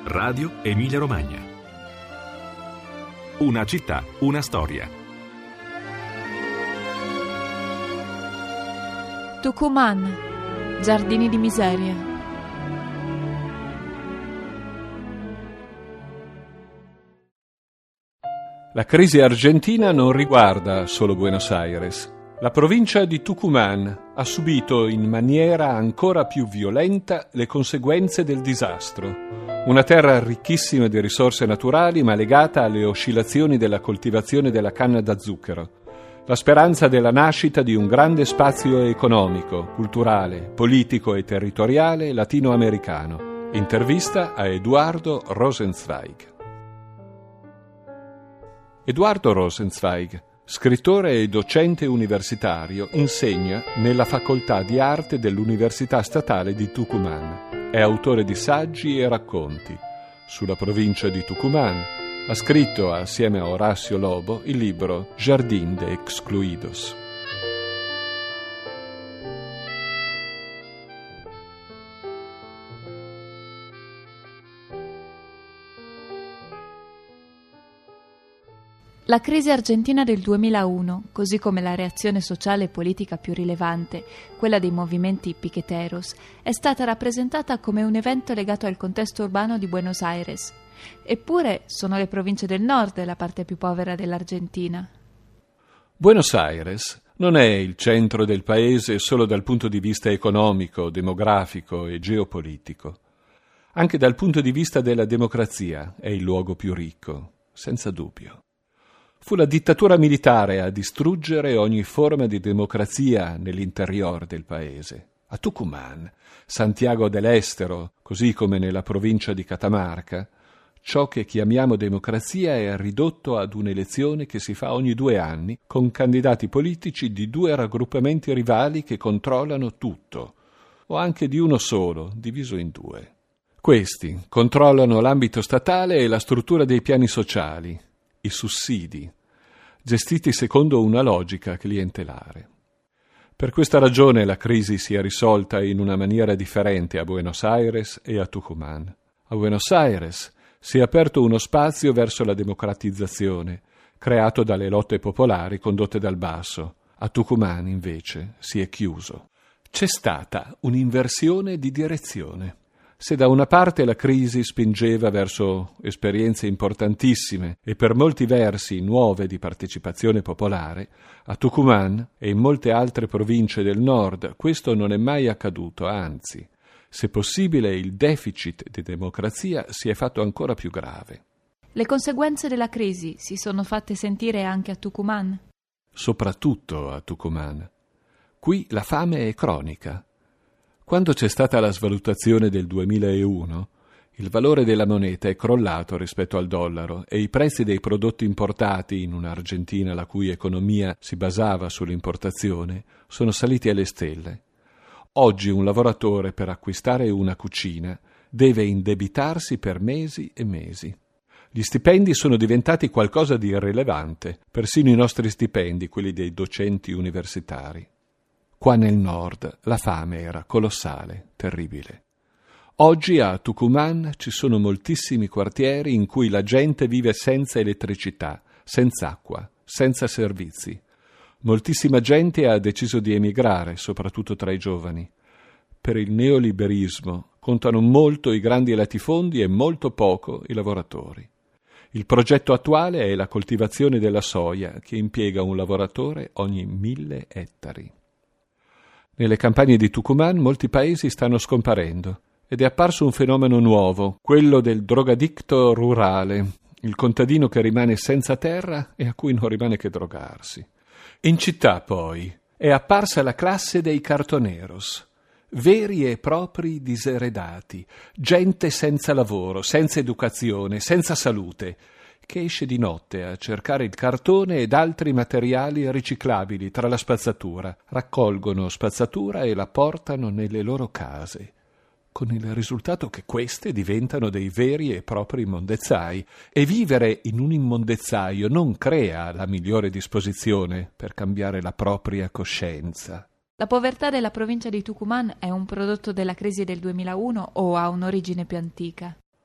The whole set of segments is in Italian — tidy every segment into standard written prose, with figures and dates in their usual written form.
Radio Emilia Romagna. Una città, una storia. Tucumán, giardini di miseria. La crisi argentina non riguarda solo Buenos Aires. La provincia di Tucumán ha subito in maniera ancora più violenta le conseguenze del disastro. Una terra ricchissima di risorse naturali ma legata alle oscillazioni della coltivazione della canna da zucchero. La speranza della nascita di un grande spazio economico, culturale, politico e territoriale latinoamericano. Intervista a Eduardo Rosenzweig. Eduardo Rosenzweig, scrittore e docente universitario, insegna nella Facoltà di Arte dell'Università Statale di Tucumán. È autore di saggi e racconti. Sulla provincia di Tucumán ha scritto, assieme a Horacio Lobo, il libro Jardín de Excluidos. La crisi argentina del 2001, così come la reazione sociale e politica più rilevante, quella dei movimenti piqueteros, è stata rappresentata come un evento legato al contesto urbano di Buenos Aires. Eppure sono le province del nord la parte più povera dell'Argentina. Buenos Aires non è il centro del paese solo dal punto di vista economico, demografico e geopolitico. Anche dal punto di vista della democrazia è il luogo più ricco, senza dubbio. Fu la dittatura militare a distruggere ogni forma di democrazia nell'interior del paese. A Tucumán, Santiago del Estero, così come nella provincia di Catamarca, ciò che chiamiamo democrazia è ridotto ad un'elezione che si fa ogni 2 anni con candidati politici di 2 raggruppamenti rivali che controllano tutto, o anche di uno solo, diviso in 2. Questi controllano l'ambito statale e la struttura dei piani sociali, i sussidi, gestiti secondo una logica clientelare. Per questa ragione la crisi si è risolta in una maniera differente a Buenos Aires e a Tucumán. A Buenos Aires si è aperto uno spazio verso la democratizzazione, creato dalle lotte popolari condotte dal basso. A Tucumán, invece, si è chiuso. C'è stata un'inversione di direzione. Se da una parte la crisi spingeva verso esperienze importantissime e per molti versi nuove di partecipazione popolare, a Tucumán e in molte altre province del nord questo non è mai accaduto, anzi, se possibile il deficit di democrazia si è fatto ancora più grave. Le conseguenze della crisi si sono fatte sentire anche a Tucumán? Soprattutto a Tucumán. Qui la fame è cronica. Quando c'è stata la svalutazione del 2001, il valore della moneta è crollato rispetto al dollaro e i prezzi dei prodotti importati in un'Argentina la cui economia si basava sull'importazione sono saliti alle stelle. Oggi un lavoratore per acquistare una cucina deve indebitarsi per mesi e mesi. Gli stipendi sono diventati qualcosa di irrilevante, persino i nostri stipendi, quelli dei docenti universitari. Qua nel nord la fame era colossale, terribile. Oggi a Tucumán ci sono moltissimi quartieri in cui la gente vive senza elettricità, senza acqua, senza servizi. Moltissima gente ha deciso di emigrare, soprattutto tra i giovani. Per il neoliberismo contano molto i grandi latifondi e molto poco i lavoratori. Il progetto attuale è la coltivazione della soia, che impiega un lavoratore ogni 1000 ettari. Nelle campagne di Tucumán molti paesi stanno scomparendo ed è apparso un fenomeno nuovo, quello del drogadicto rurale, il contadino che rimane senza terra e a cui non rimane che drogarsi. In città, poi, è apparsa la classe dei cartoneros, veri e propri diseredati, gente senza lavoro, senza educazione, senza salute, che esce di notte a cercare il cartone ed altri materiali riciclabili tra la spazzatura, raccolgono spazzatura e la portano nelle loro case, con il risultato che queste diventano dei veri e propri immondezzai, e vivere in un immondezzaio non crea la migliore disposizione per cambiare la propria coscienza. La povertà della provincia di Tucumán è un prodotto della crisi del 2001 o ha un'origine più antica?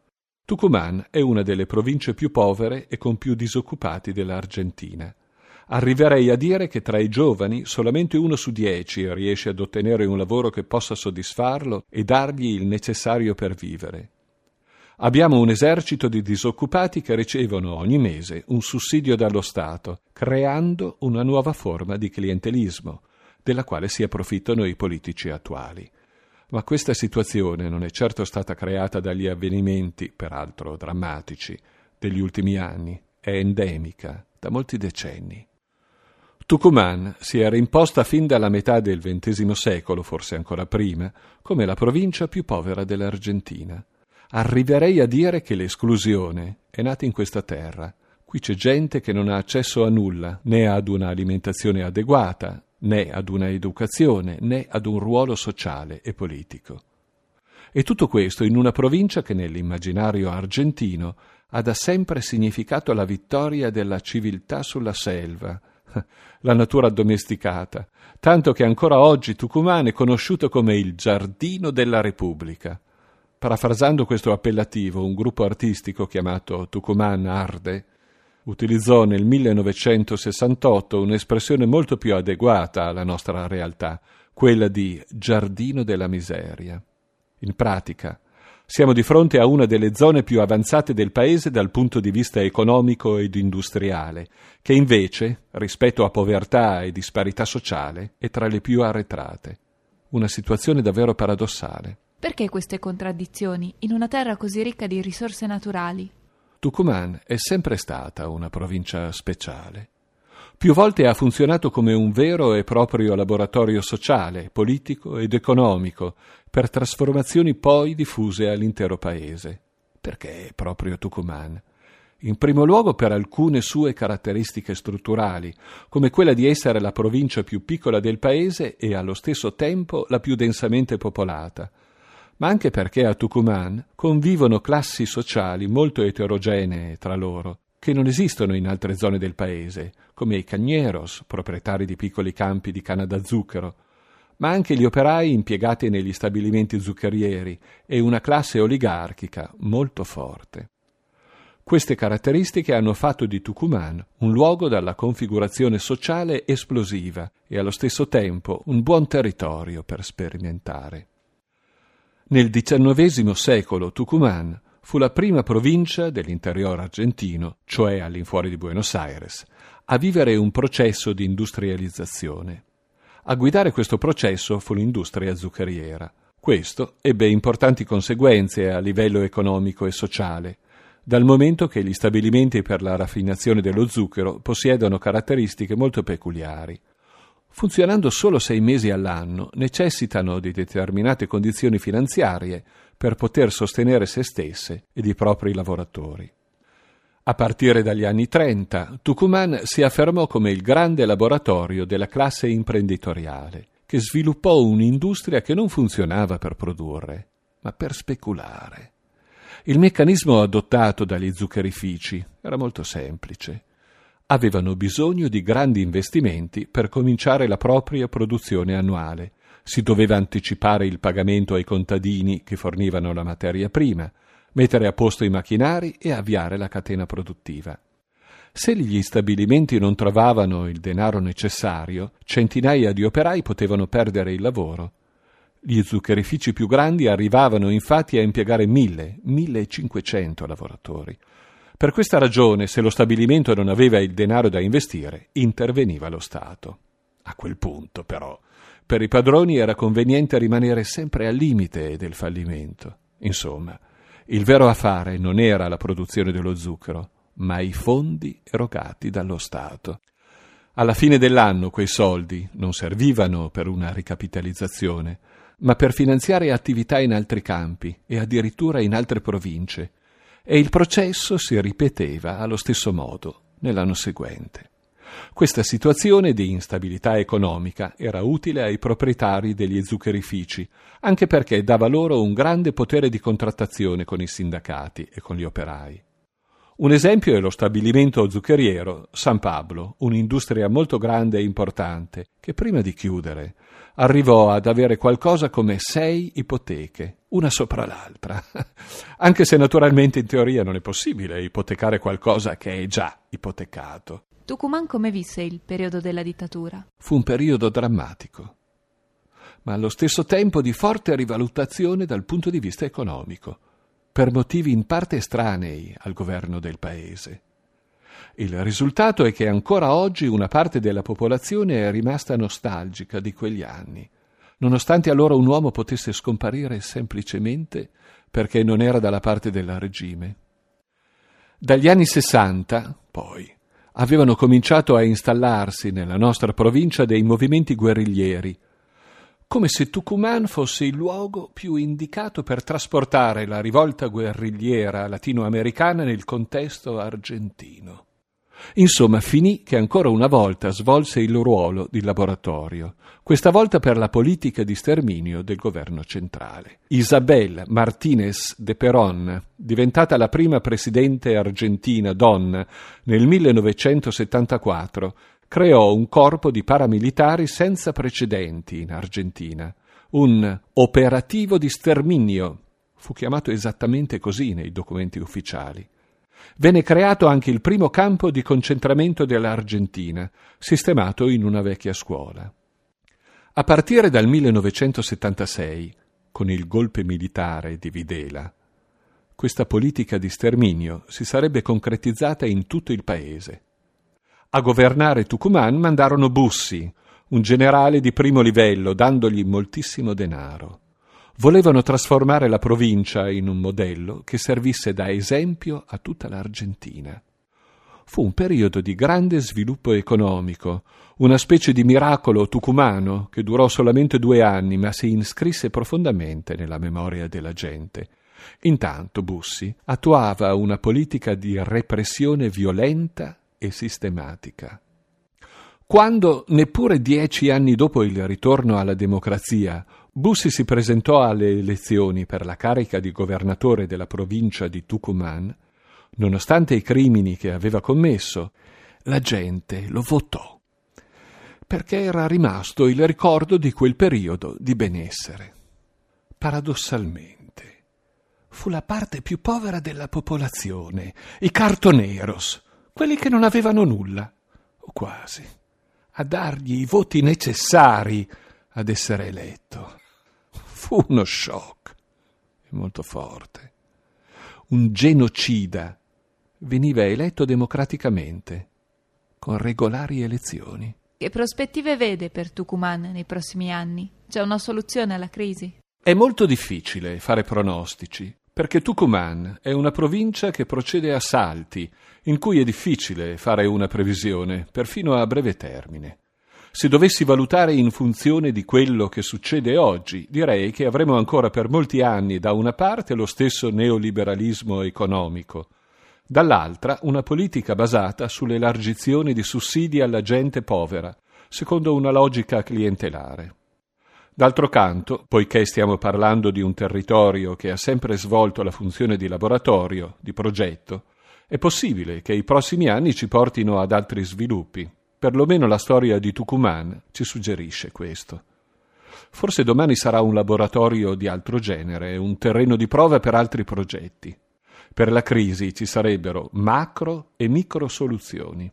Tucumán è una delle province più povere e con più disoccupati dell'Argentina. Arriverei a dire che tra i giovani solamente 1 su 10 riesce ad ottenere un lavoro che possa soddisfarlo e dargli il necessario per vivere. Abbiamo un esercito di disoccupati che ricevono ogni mese un sussidio dallo Stato, creando una nuova forma di clientelismo, della quale si approfittano i politici attuali. Ma questa situazione non è certo stata creata dagli avvenimenti, peraltro drammatici, degli ultimi anni, è endemica da molti decenni. Tucumán si era imposta fin dalla metà del XX secolo, forse ancora prima, come la provincia più povera dell'Argentina. Arriverei a dire che l'esclusione è nata in questa terra. Qui c'è gente che non ha accesso a nulla, né ad una alimentazione adeguata, né ad una educazione, né ad un ruolo sociale e politico. E tutto questo in una provincia che nell'immaginario argentino ha da sempre significato la vittoria della civiltà sulla selva, la natura addomesticata, tanto che ancora oggi Tucumán è conosciuto come il giardino della Repubblica. Parafrasando questo appellativo, un gruppo artistico chiamato Tucumán Arde utilizzò nel 1968 un'espressione molto più adeguata alla nostra realtà, quella di giardino della miseria. In pratica, siamo di fronte a una delle zone più avanzate del paese dal punto di vista economico ed industriale, che invece, rispetto a povertà e disparità sociale, è tra le più arretrate. Una situazione davvero paradossale. Perché queste contraddizioni in una terra così ricca di risorse naturali? Tucumán è sempre stata una provincia speciale. Più volte ha funzionato come un vero e proprio laboratorio sociale, politico ed economico, per trasformazioni poi diffuse all'intero paese. Perché proprio Tucumán? In primo luogo per alcune sue caratteristiche strutturali, come quella di essere la provincia più piccola del paese e allo stesso tempo la più densamente popolata, ma anche perché a Tucumán convivono classi sociali molto eterogenee tra loro, che non esistono in altre zone del paese, come i cañeros, proprietari di piccoli campi di canna da zucchero, ma anche gli operai impiegati negli stabilimenti zuccherieri e una classe oligarchica molto forte. Queste caratteristiche hanno fatto di Tucumán un luogo dalla configurazione sociale esplosiva e allo stesso tempo un buon territorio per sperimentare. Nel XIX secolo Tucumán fu la prima provincia dell'interior argentino, cioè all'infuori di Buenos Aires, a vivere un processo di industrializzazione. A guidare questo processo fu l'industria zuccheriera. Questo ebbe importanti conseguenze a livello economico e sociale, dal momento che gli stabilimenti per la raffinazione dello zucchero possiedono caratteristiche molto peculiari. Funzionando solo 6 mesi all'anno, necessitano di determinate condizioni finanziarie per poter sostenere se stesse ed i propri lavoratori. A partire dagli anni 30, Tucumán si affermò come il grande laboratorio della classe imprenditoriale, che sviluppò un'industria che non funzionava per produrre, ma per speculare. Il meccanismo adottato dagli zuccherifici era molto semplice. Avevano bisogno di grandi investimenti per cominciare la propria produzione annuale. Si doveva anticipare il pagamento ai contadini che fornivano la materia prima, mettere a posto i macchinari e avviare la catena produttiva. Se gli stabilimenti non trovavano il denaro necessario, centinaia di operai potevano perdere il lavoro. Gli zuccherifici più grandi arrivavano infatti a impiegare 1.000-1.500 lavoratori. Per questa ragione, se lo stabilimento non aveva il denaro da investire, interveniva lo Stato. A quel punto, però, per i padroni era conveniente rimanere sempre al limite del fallimento. Insomma, il vero affare non era la produzione dello zucchero, ma i fondi erogati dallo Stato. Alla fine dell'anno quei soldi non servivano per una ricapitalizzazione, ma per finanziare attività in altri campi e addirittura in altre province, e il processo si ripeteva allo stesso modo nell'anno seguente. Questa situazione di instabilità economica era utile ai proprietari degli zuccherifici, anche perché dava loro un grande potere di contrattazione con i sindacati e con gli operai. Un esempio è lo stabilimento zuccheriero San Pablo, un'industria molto grande e importante, che prima di chiudere arrivò ad avere qualcosa come 6 ipoteche, una sopra l'altra, anche se naturalmente in teoria non è possibile ipotecare qualcosa che è già ipotecato. Tucumán come visse il periodo della dittatura? Fu un periodo drammatico, ma allo stesso tempo di forte rivalutazione dal punto di vista economico, per motivi in parte estranei al governo del paese. Il risultato è che ancora oggi una parte della popolazione è rimasta nostalgica di quegli anni, nonostante allora un uomo potesse scomparire semplicemente perché non era dalla parte del regime. Dagli anni 60, poi, avevano cominciato a installarsi nella nostra provincia dei movimenti guerriglieri, come se Tucumán fosse il luogo più indicato per trasportare la rivolta guerrigliera latinoamericana nel contesto argentino. Insomma, finì che ancora una volta svolse il ruolo di laboratorio, questa volta per la politica di sterminio del governo centrale. Isabel Martínez de Perón, diventata la prima presidente argentina donna nel 1974, creò un corpo di paramilitari senza precedenti in Argentina, un operativo di sterminio, fu chiamato esattamente così nei documenti ufficiali. Venne creato anche il primo campo di concentramento dell'Argentina, sistemato in una vecchia scuola. A partire dal 1976, con il golpe militare di Videla, questa politica di sterminio si sarebbe concretizzata in tutto il paese. A governare Tucumán mandarono Bussi, un generale di primo livello, dandogli moltissimo denaro. Volevano trasformare la provincia in un modello che servisse da esempio a tutta l'Argentina. Fu un periodo di grande sviluppo economico, una specie di miracolo tucumano che durò solamente 2 anni, ma si iscrisse profondamente nella memoria della gente. Intanto Bussi attuava una politica di repressione violenta e sistematica. Quando, neppure 10 anni dopo il ritorno alla democrazia, Bussi si presentò alle elezioni per la carica di governatore della provincia di Tucumán, nonostante i crimini che aveva commesso, la gente lo votò, perché era rimasto il ricordo di quel periodo di benessere. Paradossalmente, fu la parte più povera della popolazione, i cartoneros, quelli che non avevano nulla, o quasi, a dargli i voti necessari ad essere eletto. Fu uno shock, molto forte. Un genocida veniva eletto democraticamente, con regolari elezioni. Che prospettive vede per Tucumán nei prossimi anni? C'è una soluzione alla crisi? È molto difficile fare pronostici, perché Tucumán è una provincia che procede a salti, in cui è difficile fare una previsione, perfino a breve termine. Se dovessi valutare in funzione di quello che succede oggi, direi che avremo ancora per molti anni da una parte lo stesso neoliberalismo economico, dall'altra una politica basata sull'elargizione di sussidi alla gente povera, secondo una logica clientelare. D'altro canto, poiché stiamo parlando di un territorio che ha sempre svolto la funzione di laboratorio, di progetto, è possibile che i prossimi anni ci portino ad altri sviluppi. Perlomeno la storia di Tucumán ci suggerisce questo. Forse domani sarà un laboratorio di altro genere, un terreno di prova per altri progetti. Per la crisi ci sarebbero macro e micro soluzioni.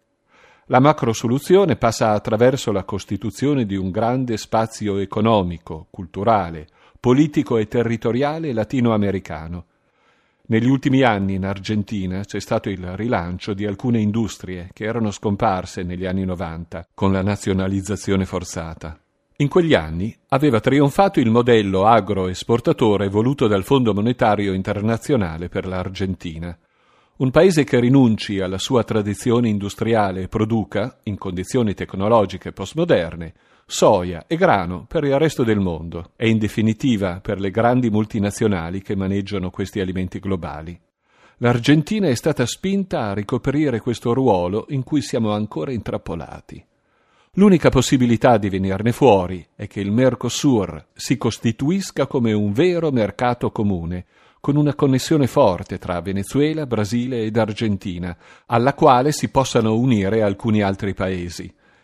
La macro soluzione passa attraverso la costituzione di un grande spazio economico, culturale, politico e territoriale latinoamericano. Negli ultimi anni in Argentina c'è stato il rilancio di alcune industrie che erano scomparse negli anni 90 con la nazionalizzazione forzata. In quegli anni aveva trionfato il modello agroesportatore voluto dal Fondo Monetario Internazionale per l'Argentina. Un paese che rinunci alla sua tradizione industriale e produca, in condizioni tecnologiche postmoderne, soia e grano per il resto del mondo e in definitiva per le grandi multinazionali che maneggiano questi alimenti globali. L'Argentina è stata spinta a ricoprire questo ruolo in cui siamo ancora intrappolati. L'unica possibilità di venirne fuori è che il Mercosur si costituisca come un vero mercato comune, con una connessione forte tra Venezuela, Brasile ed Argentina, alla quale si possano unire alcuni altri paesi.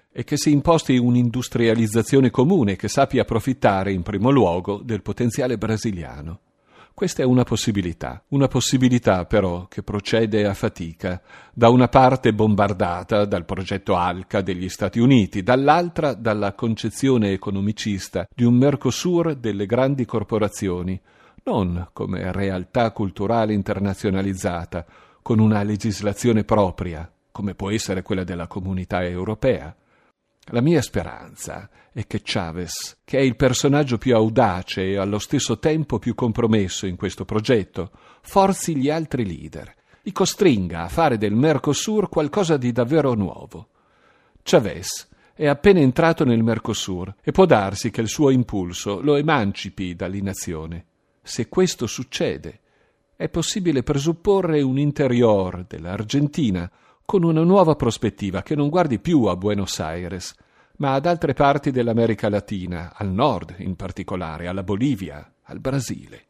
e che si imposti un'industrializzazione comune che sappia approfittare in primo luogo del potenziale brasiliano. Questa è una possibilità però che procede a fatica, da una parte bombardata dal progetto ALCA degli Stati Uniti, dall'altra dalla concezione economicista di un Mercosur delle grandi corporazioni, non come realtà culturale internazionalizzata, con una legislazione propria, come può essere quella della Comunità Europea. La mia speranza è che Chavez, che è il personaggio più audace e allo stesso tempo più compromesso in questo progetto, forzi gli altri leader, li costringa a fare del Mercosur qualcosa di davvero nuovo. Chavez è appena entrato nel Mercosur e può darsi che il suo impulso lo emancipi dall'inazione. Se questo succede, è possibile presupporre un interior dell'Argentina con una nuova prospettiva che non guardi più a Buenos Aires, ma ad altre parti dell'America Latina, al nord in particolare, alla Bolivia, al Brasile.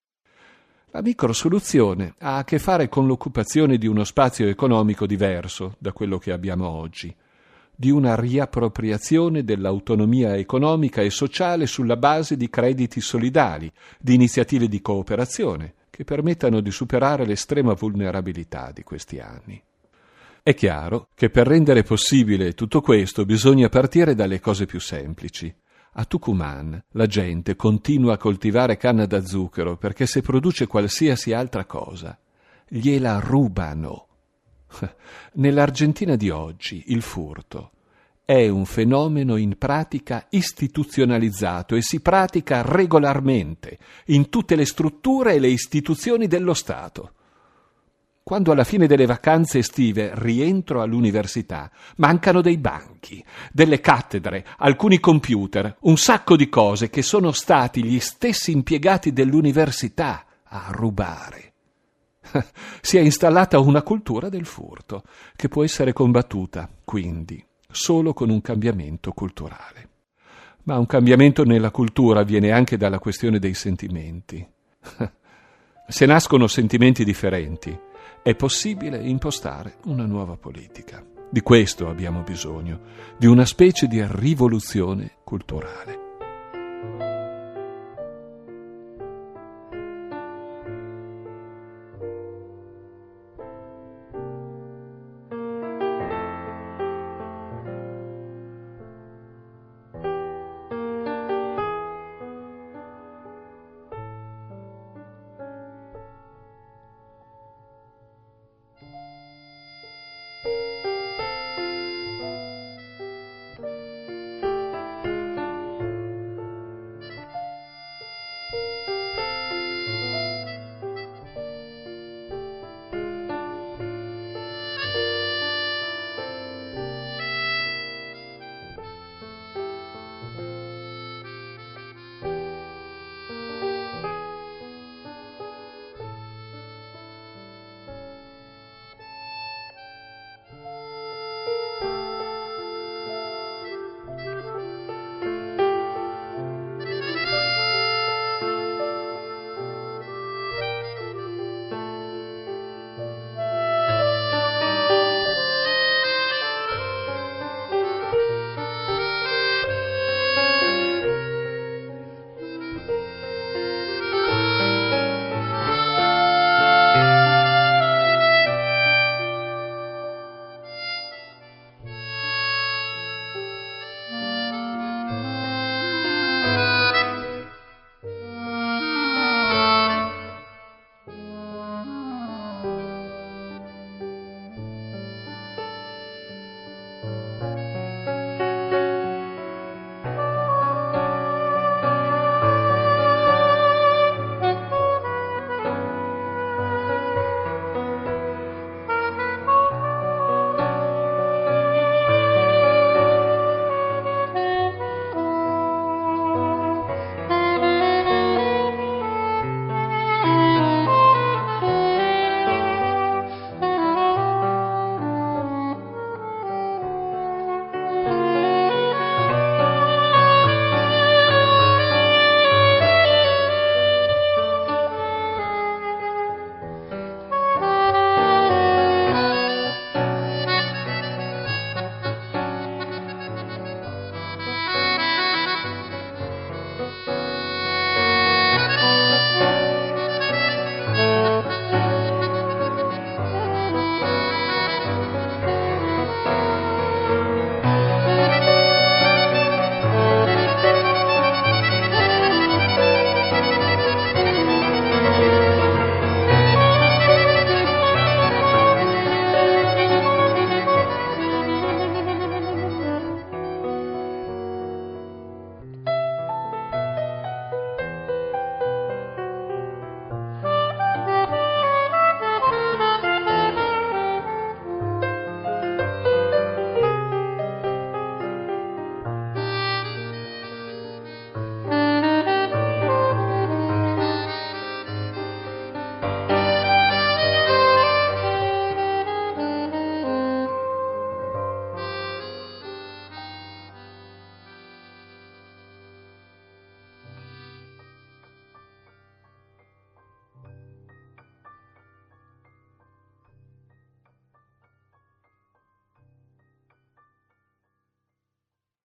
La microsoluzione ha a che fare con l'occupazione di uno spazio economico diverso da quello che abbiamo oggi, di una riappropriazione dell'autonomia economica e sociale sulla base di crediti solidali, di iniziative di cooperazione che permettano di superare l'estrema vulnerabilità di questi anni. È chiaro che per rendere possibile tutto questo bisogna partire dalle cose più semplici. A Tucumán la gente continua a coltivare canna da zucchero perché se produce qualsiasi altra cosa, gliela rubano. Nell'Argentina di oggi il furto è un fenomeno in pratica istituzionalizzato e si pratica regolarmente in tutte le strutture e le istituzioni dello Stato. Quando alla fine delle vacanze estive rientro all'università, mancano dei banchi, delle cattedre, alcuni computer, un sacco di cose che sono stati gli stessi impiegati dell'università a rubare. Si è installata una cultura del furto, che può essere combattuta, quindi, solo con un cambiamento culturale. Ma un cambiamento nella cultura viene anche dalla questione dei sentimenti. Se nascono sentimenti differenti, è possibile impostare una nuova politica. Di questo abbiamo bisogno, di una specie di rivoluzione culturale.